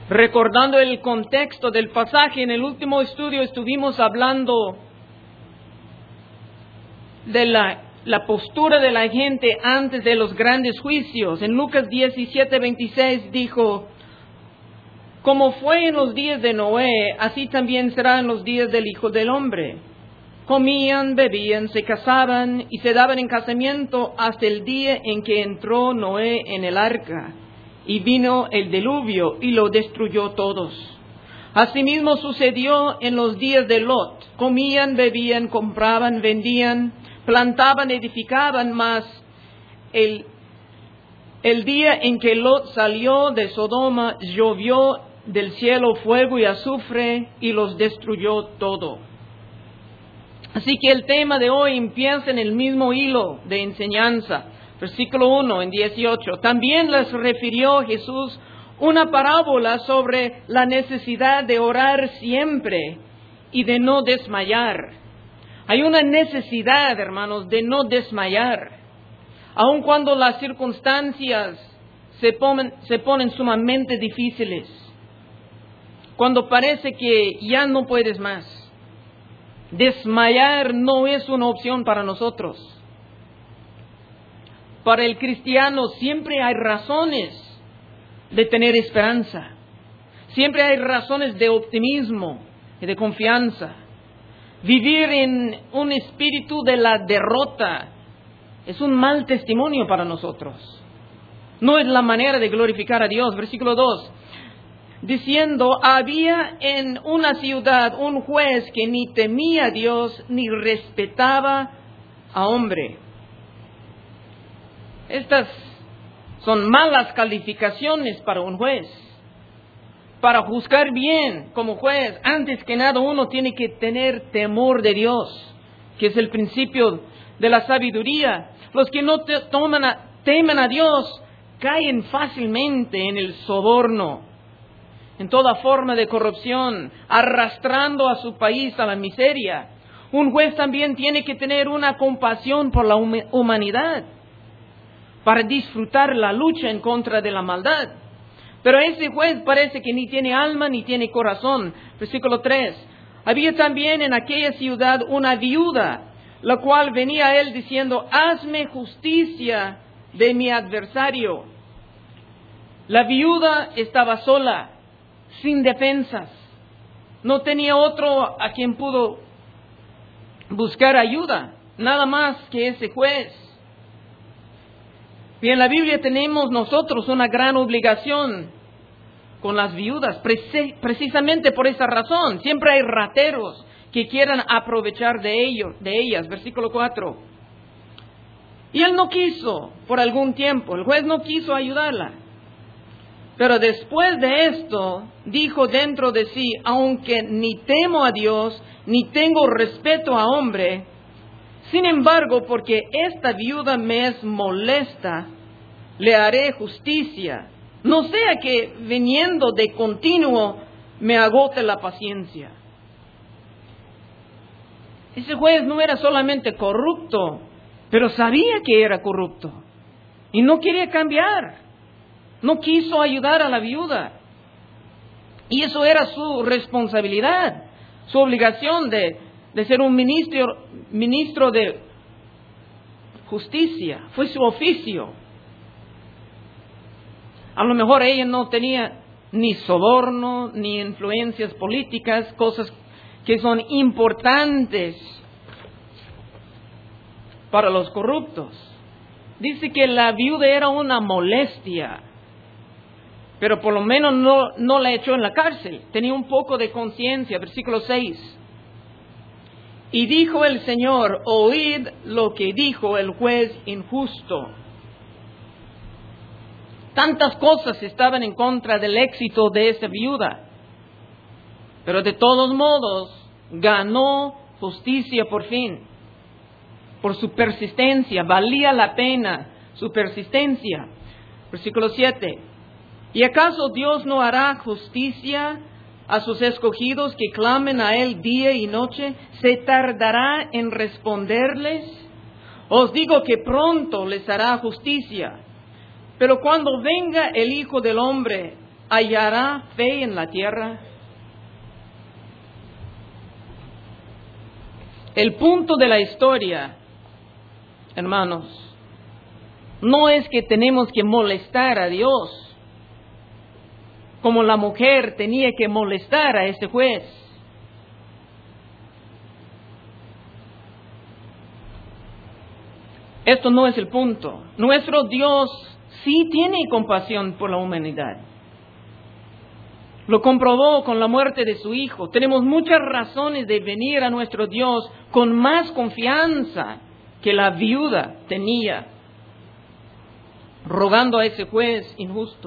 Recordando el contexto del pasaje, en el último estudio estuvimos hablando de la postura de la gente antes de los grandes juicios. En Lucas 17:26 dijo: como fue en los días de Noé, así también será en los días del Hijo del Hombre. Comían, bebían, se casaban y se daban en casamiento hasta el día en que entró Noé en el arca, y vino el diluvio y lo destruyó todos. Asimismo sucedió en los días de Lot. Comían, bebían, compraban, vendían, plantaban, edificaban, mas el día en que Lot salió de Sodoma, llovió del cielo fuego y azufre y los destruyó todo. Así que el tema de hoy empieza en el mismo hilo de enseñanza. Versículo 1 en 18. También les refirió Jesús una parábola sobre la necesidad de orar siempre y de no desmayar. Hay una necesidad, hermanos, de no desmayar. Aun cuando las circunstancias se ponen sumamente difíciles. Cuando parece que ya no puedes más. Desmayar no es una opción para nosotros. Para el cristiano siempre hay razones de tener esperanza. Siempre hay razones de optimismo y de confianza. Vivir en un espíritu de la derrota es un mal testimonio para nosotros. No es la manera de glorificar a Dios. Versículo 2. Diciendo, había en una ciudad un juez que ni temía a Dios ni respetaba a hombre. Estas son malas calificaciones para un juez. Para juzgar bien como juez, antes que nada uno tiene que tener temor de Dios, que es el principio de la sabiduría. Los que no temen a Dios caen fácilmente en el soborno, en toda forma de corrupción, arrastrando a su país a la miseria. Un juez también tiene que tener una compasión por la humanidad, para disfrutar la lucha en contra de la maldad. Pero ese juez parece que ni tiene alma ni tiene corazón. Versículo 3. Había también en aquella ciudad una viuda, la cual venía a él diciendo, hazme justicia de mi adversario. La viuda estaba sola, sin defensas. No tenía otro a quien pudo buscar ayuda, nada más que ese juez. Y en la Biblia tenemos nosotros una gran obligación con las viudas, precisamente por esa razón. Siempre hay rateros que quieran aprovechar de ellas. Versículo 4. Y él no quiso por algún tiempo, el juez no quiso ayudarla. Pero después de esto, dijo dentro de sí, aunque ni temo a Dios, ni tengo respeto a hombre, sin embargo, porque esta viuda me es molesta, le haré justicia. No sea que viniendo de continuo me agote la paciencia. Ese juez no era solamente corrupto, pero sabía que era corrupto. Y no quería cambiar. No quiso ayudar a la viuda. Y eso era su responsabilidad, su obligación de ser un ministro de justicia. Fue su oficio. A lo mejor ella no tenía ni soborno, ni influencias políticas, cosas que son importantes para los corruptos. Dice que la viuda era una molestia, pero por lo menos no la echó en la cárcel. Tenía un poco de conciencia. Versículo 6. Y dijo el Señor, oíd lo que dijo el juez injusto. Tantas cosas estaban en contra del éxito de esa viuda, pero de todos modos ganó justicia por fin, por su persistencia. Valía la pena su persistencia. Versículo 7. ¿Y acaso Dios no hará justicia a sus escogidos que clamen a Él día y noche? ¿Se tardará en responderles? Os digo que pronto les hará justicia. Pero cuando venga el Hijo del Hombre, hallará fe en la tierra? El punto de la historia, hermanos, no es que tenemos que molestar a Dios, como la mujer tenía que molestar a ese juez. Esto no es el punto. Nuestro Dios sí tiene compasión por la humanidad. Lo comprobó con la muerte de su Hijo. Tenemos muchas razones de venir a nuestro Dios con más confianza que la viuda tenía, rogando a ese juez injusto.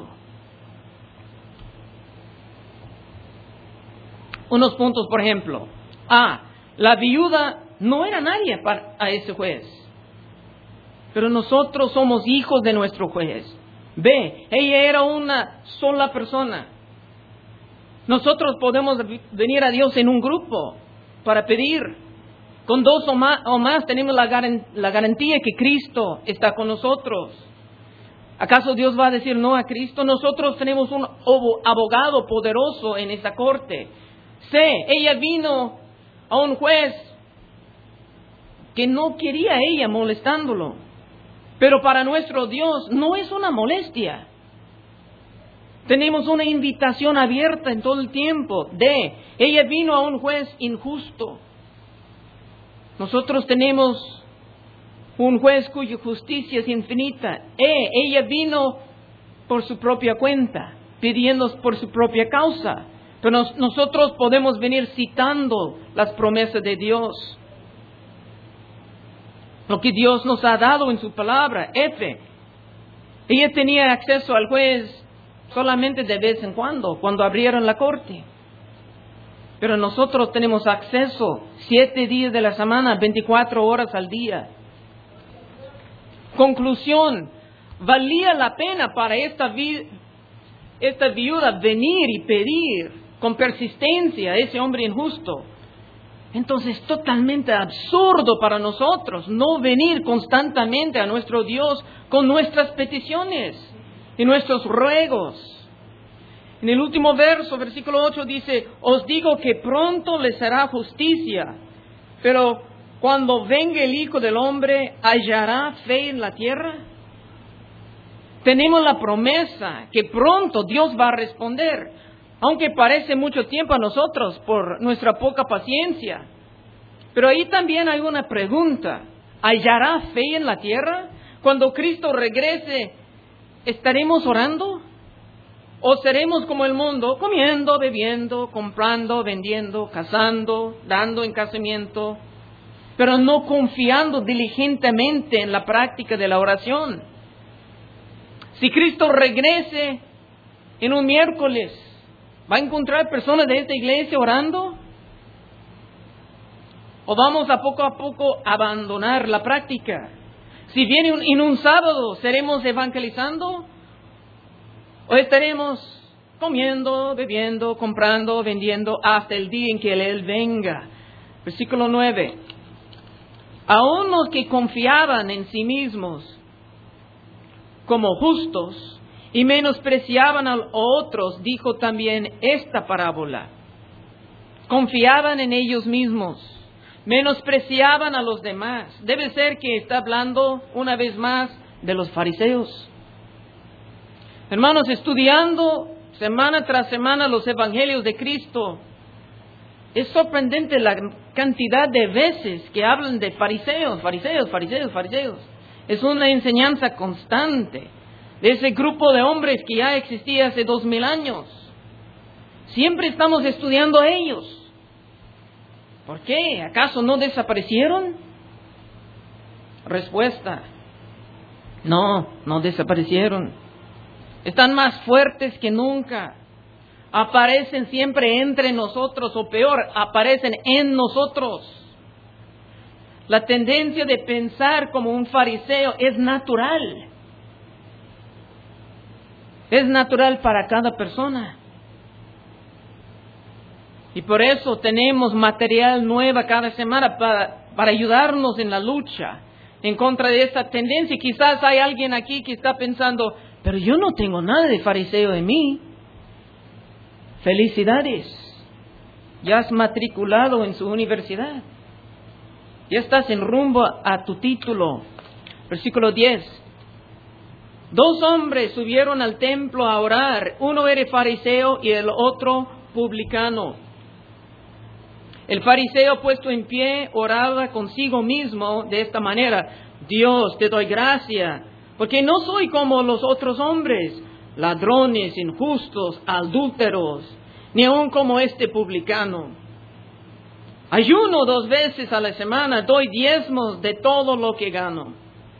Unos puntos, por ejemplo. La viuda no era nadie a ese juez, pero nosotros somos hijos de nuestro juez. B, ella era una sola persona. Nosotros podemos venir a Dios en un grupo para pedir. Con dos o más tenemos la garantía que Cristo está con nosotros. ¿Acaso Dios va a decir no a Cristo? Nosotros tenemos un abogado poderoso en esta corte. C, ella vino a un juez que no quería a ella molestándolo. Pero para nuestro Dios no es una molestia. Tenemos una invitación abierta en todo el tiempo. D, ella vino a un juez injusto. Nosotros tenemos un juez cuya justicia es infinita. E, ella vino por su propia cuenta, pidiendo por su propia causa. Pero nosotros podemos venir citando las promesas de Dios, lo que Dios nos ha dado en su palabra. F, ella tenía acceso al juez solamente de vez en cuando abrieron la corte. Pero nosotros tenemos acceso 7 días de la semana, 24 horas al día. Conclusión, valía la pena para esta viuda venir y pedir con persistencia a ese hombre injusto. Entonces es totalmente absurdo para nosotros no venir constantemente a nuestro Dios con nuestras peticiones y nuestros ruegos. En el último verso, versículo 8 dice, os digo que pronto les hará justicia, pero cuando venga el Hijo del Hombre, ¿hallará fe en la tierra? Tenemos la promesa que pronto Dios va a responder, aunque parece mucho tiempo a nosotros por nuestra poca paciencia. Pero ahí también hay una pregunta, ¿hallará fe en la tierra? Cuando Cristo regrese, ¿estaremos orando? ¿O seremos como el mundo, comiendo, bebiendo, comprando, vendiendo, casando, dando en casamiento, pero no confiando diligentemente en la práctica de la oración? Si Cristo regrese en un miércoles, ¿va a encontrar personas de esta iglesia orando? ¿O vamos a poco abandonar la práctica? Si viene en un sábado, ¿seremos evangelizando? ¿O estaremos comiendo, bebiendo, comprando, vendiendo hasta el día en que Él venga? Versículo 9. Aún los que confiaban en sí mismos como justos y menospreciaban a otros, dijo también esta parábola. Confiaban en ellos mismos, menospreciaban a los demás. Debe ser que está hablando una vez más de los fariseos. Hermanos, estudiando semana tras semana los evangelios de Cristo, es sorprendente la cantidad de veces que hablan de fariseos. Es una enseñanza constante de ese grupo de hombres que ya existía hace 2000 años. Siempre estamos estudiando a ellos. ¿Por qué? ¿Acaso no desaparecieron? Respuesta: no desaparecieron. Están más fuertes que nunca. Aparecen siempre entre nosotros, o peor, aparecen en nosotros. La tendencia de pensar como un fariseo es natural. Es natural para cada persona. Y por eso tenemos material nuevo cada semana para ayudarnos en la lucha en contra de esta tendencia. Quizás hay alguien aquí que está pensando, pero yo no tengo nada de fariseo en mí. Felicidades, ya has matriculado en su universidad. Ya estás en rumbo a tu título. Versículo 10. 2 hombres subieron al templo a orar. Uno era fariseo y el otro publicano. El fariseo, puesto en pie, oraba consigo mismo de esta manera: Dios, te doy gracia, porque no soy como los otros hombres, ladrones, injustos, adúlteros, ni aun como este publicano. Ayuno 2 veces a la semana, doy diezmos de todo lo que gano.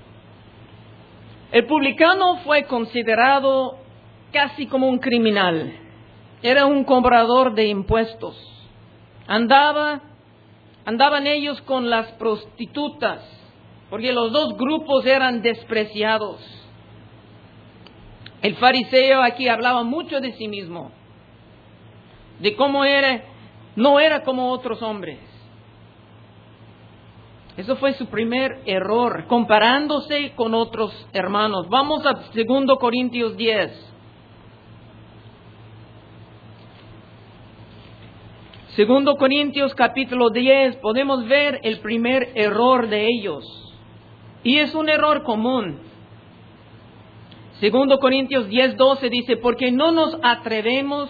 El publicano fue considerado casi como un criminal. Era un cobrador de impuestos. Andaban ellos con las prostitutas, porque los 2 grupos eran despreciados. El fariseo aquí hablaba mucho de sí mismo, de cómo no era como otros hombres. Eso fue su primer error, comparándose con otros hermanos. Vamos a 2 Corintios 10. 2 Corintios capítulo 10, podemos ver el primer error de ellos. Y es un error común. 2 Corintios 10:12 dice: porque no nos atrevemos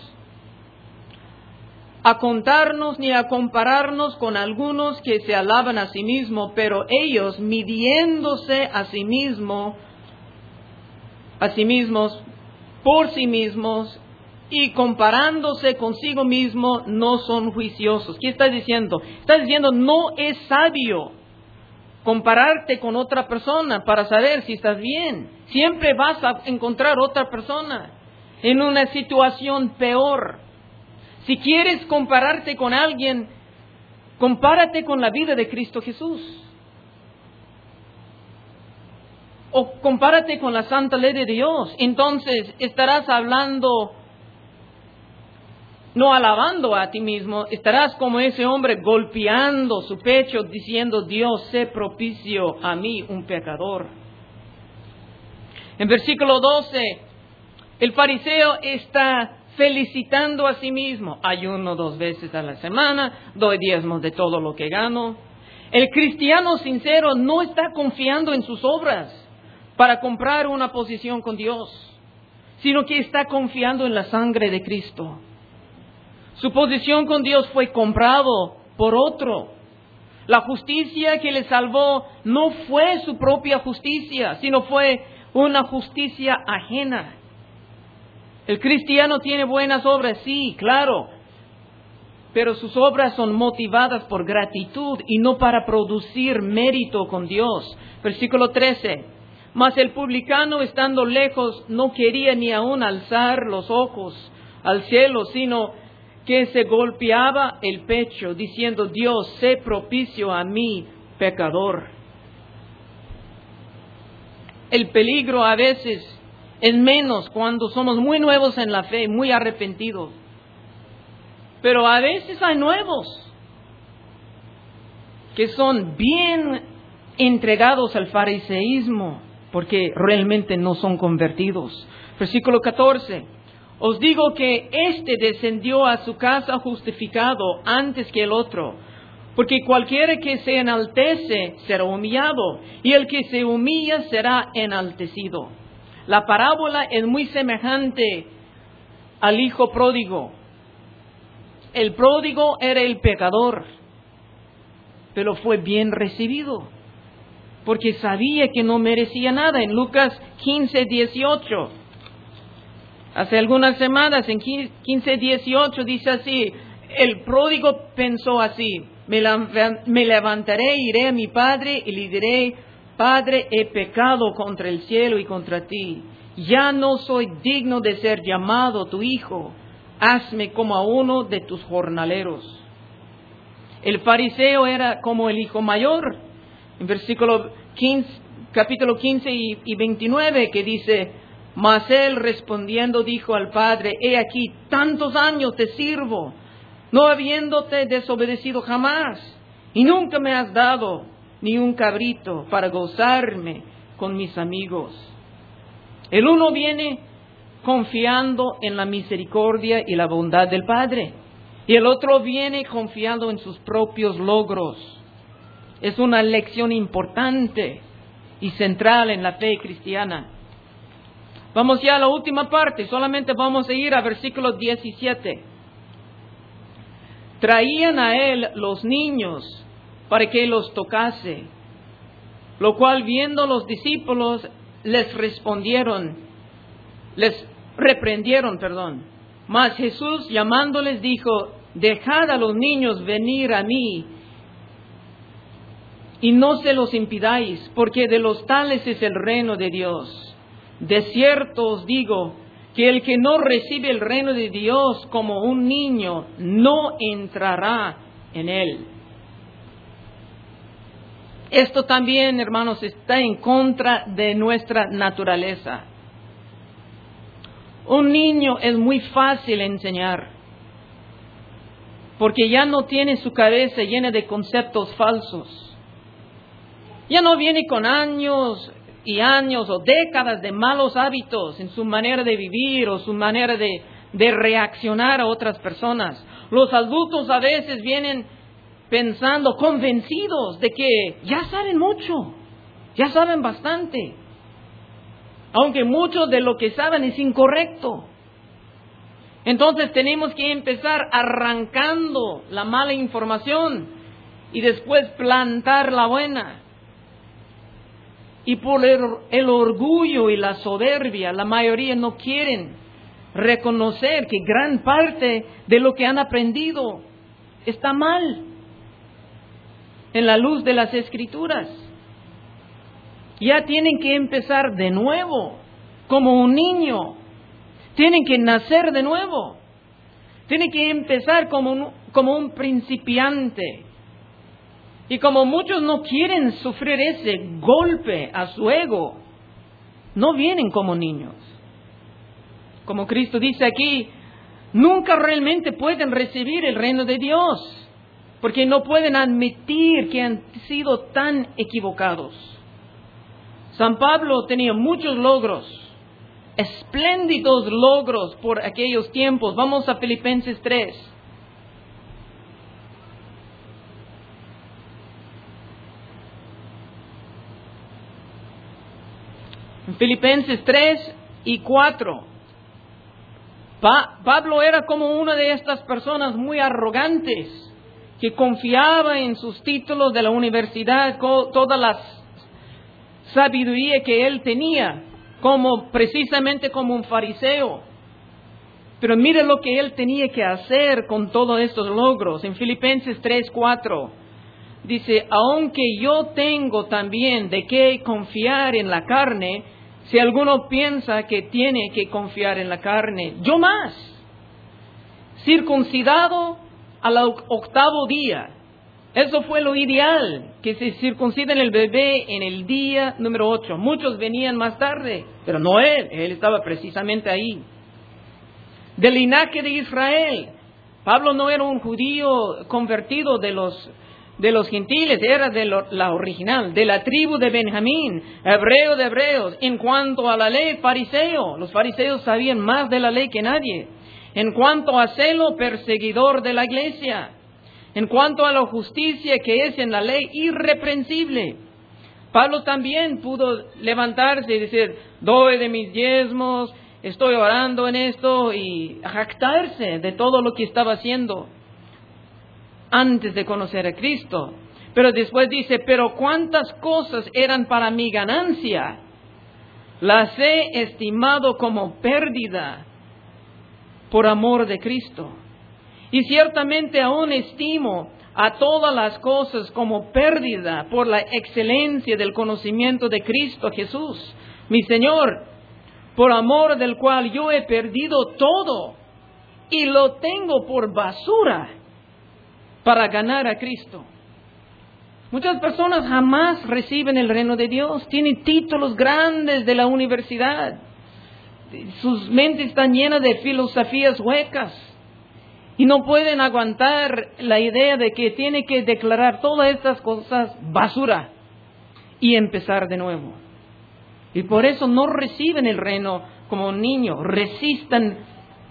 a contarnos ni a compararnos con algunos que se alaban a sí mismos, pero ellos, midiéndose a sí mismos, por sí mismos, y comparándose consigo mismo, no son juiciosos. ¿Qué está diciendo? Está diciendo, no es sabio compararte con otra persona para saber si estás bien. Siempre vas a encontrar otra persona en una situación peor. Si quieres compararte con alguien, compárate con la vida de Cristo Jesús. O compárate con la santa ley de Dios. Entonces estarás hablando, no alabando a ti mismo, estarás como ese hombre golpeando su pecho diciendo: Dios, sé propicio a mí, un pecador. En versículo 12, el fariseo está felicitando a sí mismo: ayuno 2 veces a la semana, doy diezmos de todo lo que gano. El cristiano sincero no está confiando en sus obras para comprar una posición con Dios, sino que está confiando en la sangre de Cristo. Su posición con Dios fue comprado por otro. La justicia que le salvó no fue su propia justicia, sino fue una justicia ajena. El cristiano tiene buenas obras, sí, claro, pero sus obras son motivadas por gratitud y no para producir mérito con Dios. Versículo 13. Mas el publicano, estando lejos, no quería ni aún alzar los ojos al cielo, sino que se golpeaba el pecho, diciendo: Dios, sé propicio a mí, pecador. El peligro a veces es menos cuando somos muy nuevos en la fe, muy arrepentidos. Pero a veces hay nuevos que son bien entregados al fariseísmo, porque realmente no son convertidos. Versículo 14. Os digo que éste descendió a su casa justificado antes que el otro, porque cualquiera que se enaltece será humillado, y el que se humilla será enaltecido. La parábola es muy semejante al hijo pródigo. El pródigo era el pecador, pero fue bien recibido, porque sabía que no merecía nada. En Lucas 15:18, hace algunas semanas, en 15:18 dice así: el pródigo pensó así: me levantaré, iré a mi padre y le diré: Padre, he pecado contra el cielo y contra ti. Ya no soy digno de ser llamado tu hijo. Hazme como a uno de tus jornaleros. El fariseo era como el hijo mayor. En versículo 15, capítulo 15 y 29, que dice: mas él respondiendo dijo al padre: he aquí, tantos años te sirvo, no habiéndote desobedecido jamás, y nunca me has dado ni un cabrito para gozarme con mis amigos. El uno viene confiando en la misericordia y la bondad del Padre. Y el otro viene confiando en sus propios logros. Es una lección importante y central en la fe cristiana. Vamos ya a la última parte, solamente vamos a ir a versículo 17. Traían a él los niños para que los tocase, lo cual viendo los discípulos les reprendieron. Mas Jesús llamándoles dijo: dejad a los niños venir a mí, y no se los impidáis, porque de los tales es el reino de Dios. De cierto os digo, que el que no recibe el reino de Dios como un niño, no entrará en él. Esto también, hermanos, está en contra de nuestra naturaleza. Un niño es muy fácil enseñar, porque ya no tiene su cabeza llena de conceptos falsos. Ya no viene con años y años o décadas de malos hábitos en su manera de vivir o su manera de reaccionar a otras personas. Los adultos a veces vienen pensando, convencidos de que ya saben mucho, ya saben bastante, aunque mucho de lo que saben es incorrecto. Entonces tenemos que empezar arrancando la mala información y después plantar la buena. Y por el orgullo y la soberbia, la mayoría no quieren reconocer que gran parte de lo que han aprendido está mal en la luz de las Escrituras. Ya tienen que empezar de nuevo, como un niño. Tienen que nacer de nuevo. Tienen que empezar como un principiante. Y como muchos no quieren sufrir ese golpe a su ego, no vienen como niños. Como Cristo dice aquí, nunca realmente pueden recibir el reino de Dios, porque no pueden admitir que han sido tan equivocados. San Pablo tenía muchos logros, espléndidos logros por aquellos tiempos. Vamos a Filipenses 3. En Filipenses 3 y 4, Pablo era como una de estas personas muy arrogantes, que confiaba en sus títulos de la universidad, toda la sabiduría que él tenía, precisamente como un fariseo. Pero mire lo que él tenía que hacer con todos estos logros. En Filipenses 3, 4, dice: aunque yo tengo también de qué confiar en la carne, si alguno piensa que tiene que confiar en la carne, yo más, circuncidado al 8º día. Eso fue lo ideal, que se circunciden el bebé en el día número 8. Muchos venían más tarde, pero no él estaba precisamente ahí. Del linaje de Israel. Pablo no era un judío convertido de los gentiles, era de la original, de la tribu de Benjamín, hebreo de hebreos. En cuanto a la ley, fariseo. Los fariseos sabían más de la ley que nadie. En cuanto a celo, perseguidor de la iglesia. En cuanto a la justicia que es en la ley, irreprensible. Pablo también pudo levantarse y decir: doy de mis diezmos, estoy orando en esto, y jactarse de todo lo que estaba haciendo antes de conocer a Cristo. Pero después dice: pero cuántas cosas eran para mi ganancia, las he estimado como pérdida por amor de Cristo. Y ciertamente aún estimo a todas las cosas como pérdida por la excelencia del conocimiento de Cristo Jesús, mi Señor, por amor del cual yo he perdido todo y lo tengo por basura para ganar a Cristo. Muchas personas jamás reciben el reino de Dios. Tienen títulos grandes de la universidad. Sus mentes están llenas de filosofías huecas. Y no pueden aguantar la idea de que tiene que declarar todas estas cosas basura y empezar de nuevo. Y por eso no reciben el reino como un niño. Resistan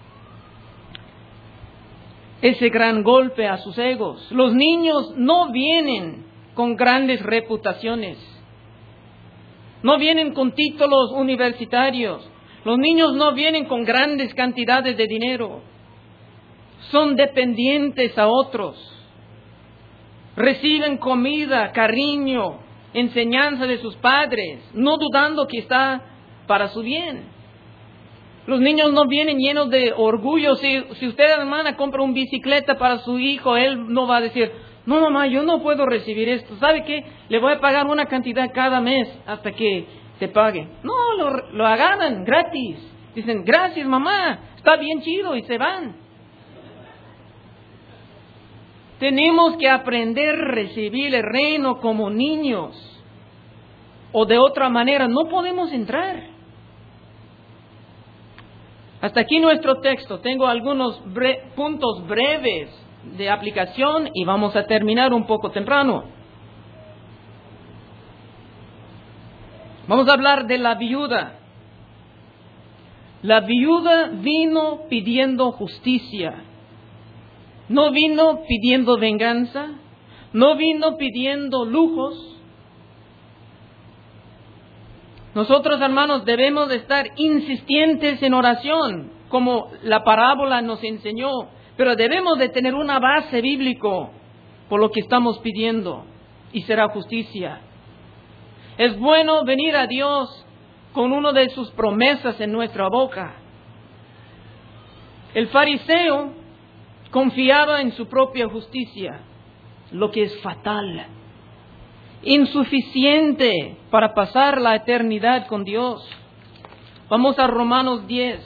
ese gran golpe a sus egos. Los niños no vienen con grandes reputaciones. No vienen con títulos universitarios. Los niños no vienen con grandes cantidades de dinero. Son dependientes a otros. Reciben comida, cariño, enseñanza de sus padres, no dudando que está para su bien. Los niños no vienen llenos de orgullo. Si usted, hermana, compra una bicicleta para su hijo, él no va a decir, no, mamá, yo no puedo recibir esto. ¿Sabe qué? Le voy a pagar una cantidad cada mes hasta que se pague. No, lo agarran gratis. Dicen, gracias, mamá, está bien chido, y se van. Tenemos que aprender a recibir el reino como niños. O de otra manera, no podemos entrar. Hasta aquí nuestro texto. Tengo algunos puntos breves de aplicación y vamos a terminar un poco temprano. Vamos a hablar de la viuda. La viuda vino pidiendo justicia. No vino pidiendo venganza. No vino pidiendo lujos. Nosotros, hermanos, debemos de estar insistentes en oración, como la parábola nos enseñó, pero debemos de tener una base bíblica por lo que estamos pidiendo, y será justicia. Es bueno venir a Dios con una de sus promesas en nuestra boca. El fariseo confiaba en su propia justicia, lo que es fatal. Insuficiente para pasar la eternidad con Dios. Vamos a Romanos 10.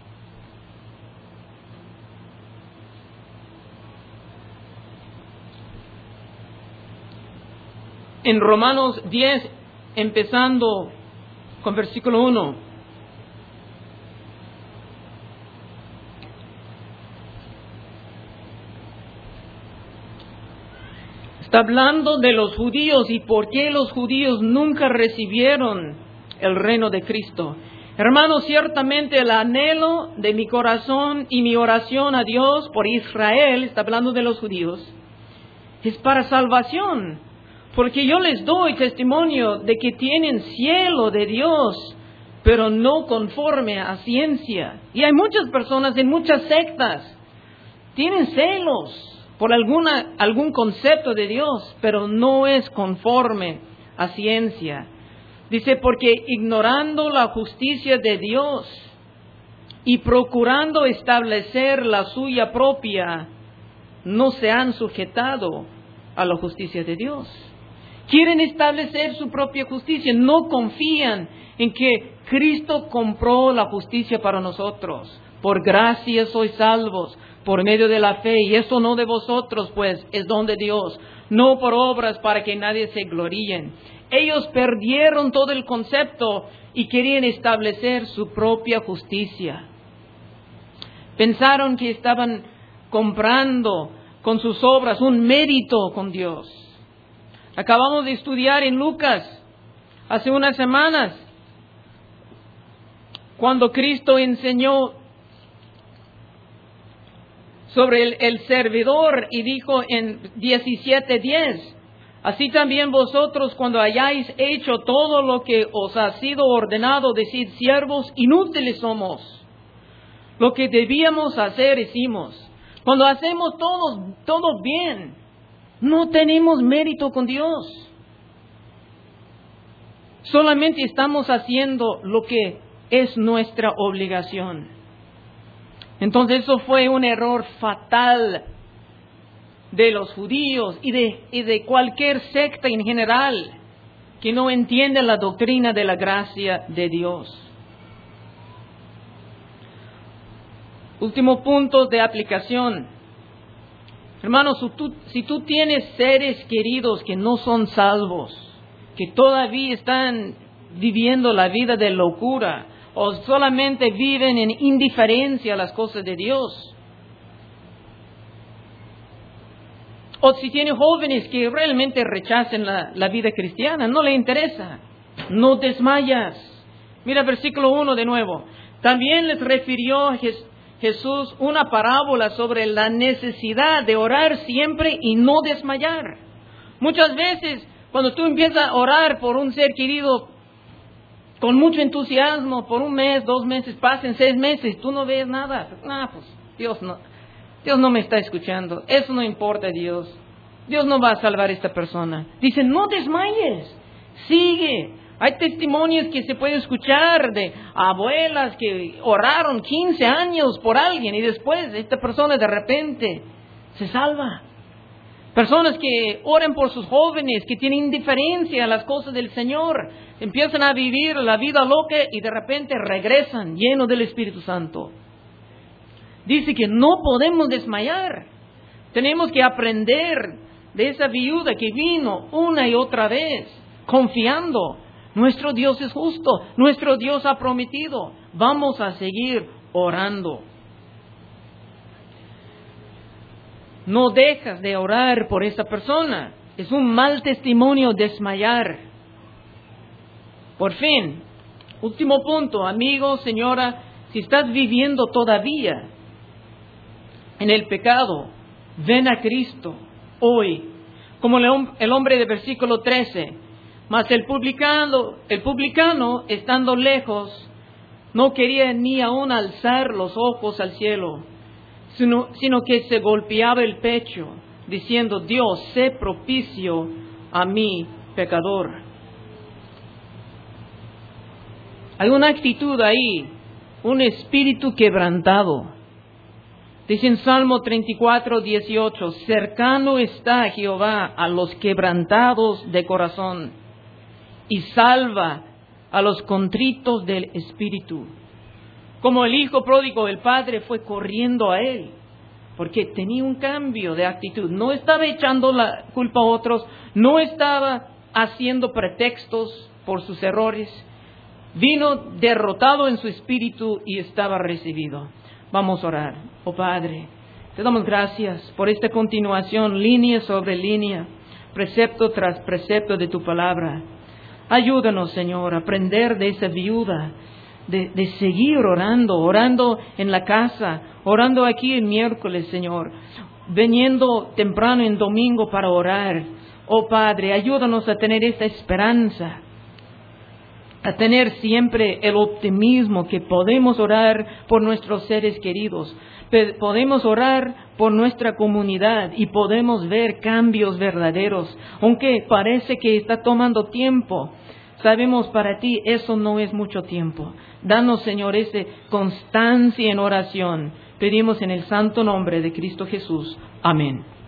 En Romanos 10, empezando con versículo 1. Está hablando de los judíos y por qué los judíos nunca recibieron el reino de Cristo. Hermanos, ciertamente el anhelo de mi corazón y mi oración a Dios por Israel, está hablando de los judíos, es para salvación. Porque yo les doy testimonio de que tienen cielo de Dios, pero no conforme a ciencia. Y hay muchas personas en muchas sectas, tienen celos por algún concepto de Dios, pero no es conforme a ciencia. Dice, porque ignorando la justicia de Dios y procurando establecer la suya propia, no se han sujetado a la justicia de Dios. Quieren establecer su propia justicia, no confían en que Cristo compró la justicia para nosotros. Por gracia sois salvos, por medio de la fe, y esto no de vosotros, pues es don de Dios, no por obras para que nadie se gloríen. Ellos perdieron todo el concepto y querían establecer su propia justicia. Pensaron que estaban comprando con sus obras un mérito con Dios. Acabamos de estudiar en Lucas hace unas semanas, cuando Cristo enseñó sobre el servidor y dijo en 17:10, así también vosotros cuando hayáis hecho todo lo que os ha sido ordenado, decid, siervos inútiles somos. Lo que debíamos hacer hicimos. Cuando hacemos todo bien, no tenemos mérito con Dios. Solamente estamos haciendo lo que es nuestra obligación. Entonces eso fue un error fatal de los judíos y de cualquier secta en general que no entiende la doctrina de la gracia de Dios. Último punto de aplicación. Hermanos, si tú tienes seres queridos que no son salvos, que todavía están viviendo la vida de locura, o solamente viven en indiferencia a las cosas de Dios, o si tiene jóvenes que realmente rechacen la vida cristiana, no le interesa, no desmayas. Mira versículo 1 de nuevo. También les refirió Jesús una parábola sobre la necesidad de orar siempre y no desmayar. Muchas veces, cuando tú empiezas a orar por un ser querido con mucho entusiasmo, por 1 mes, 2 meses, pasen 6 meses, tú no ves nada. Pues Dios no me está escuchando. Eso no importa a Dios. Dios no va a salvar a esta persona. Dice, no desmayes, sigue. Hay testimonios que se puede escuchar de abuelas que oraron 15 años por alguien y después esta persona de repente se salva. Personas que oran por sus jóvenes, que tienen indiferencia a las cosas del Señor, empiezan a vivir la vida loca y de repente regresan llenos del Espíritu Santo. Dice que no podemos desmayar. Tenemos que aprender de esa viuda que vino una y otra vez, confiando. Nuestro Dios es justo, nuestro Dios ha prometido. Vamos a seguir orando. No dejas de orar por esa persona. Es un mal testimonio desmayar. Por fin, último punto, amigo, señora, si estás viviendo todavía en el pecado, ven a Cristo hoy. Como el hombre de versículo 13. Mas el publicano, estando lejos, no quería ni aún alzar los ojos al cielo, sino que se golpeaba el pecho, diciendo, Dios, sé propicio a mí, pecador. Hay una actitud ahí, un espíritu quebrantado. Dice en Salmo 34, 18, cercano está Jehová a los quebrantados de corazón y salva a los contritos del espíritu. Como el hijo pródigo, el padre fue corriendo a él, porque tenía un cambio de actitud. No estaba echando la culpa a otros, no estaba haciendo pretextos por sus errores. Vino derrotado en su espíritu y estaba recibido. Vamos a orar. Oh Padre, te damos gracias por esta continuación, línea sobre línea, precepto tras precepto de tu palabra. Ayúdanos, Señor, a aprender de esa viuda, de seguir orando en la casa, orando aquí el miércoles, Señor, viniendo temprano en domingo para orar. Oh Padre, ayúdanos a tener esta esperanza, a tener siempre el optimismo que podemos orar por nuestros seres queridos, podemos orar por nuestra comunidad y podemos ver cambios verdaderos, aunque parece que está tomando tiempo. Sabemos para ti eso no es mucho tiempo. Danos, Señor, esa constancia en oración. Pedimos en el santo nombre de Cristo Jesús. Amén.